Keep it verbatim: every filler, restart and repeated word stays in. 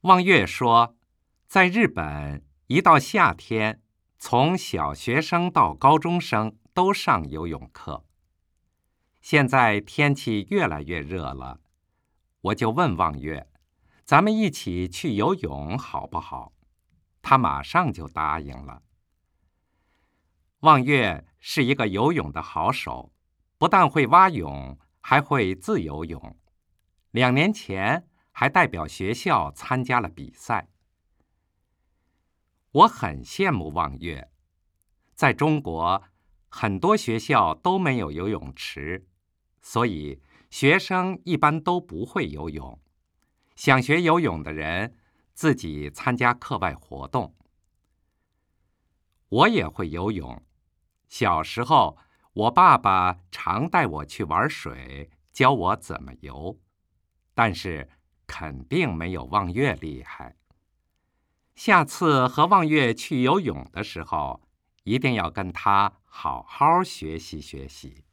望月说，在日本，一到夏天，从小学生到高中生都上游泳课。现在天气越来越热了，我就问望月，咱们一起去游泳好不好？他马上就答应了。望月是一个游泳的好手，不但会蛙泳，还会自由泳。两年前还代表学校参加了比赛。我很羡慕望月，在中国，很多学校都没有游泳池，所以学生一般都不会游泳。想学游泳的人自己参加课外活动。我也会游泳，小时候我爸爸常带我去玩水，教我怎么游，但是肯定没有望月厉害。下次和望月去游泳的时候，一定要跟他好好学习学习。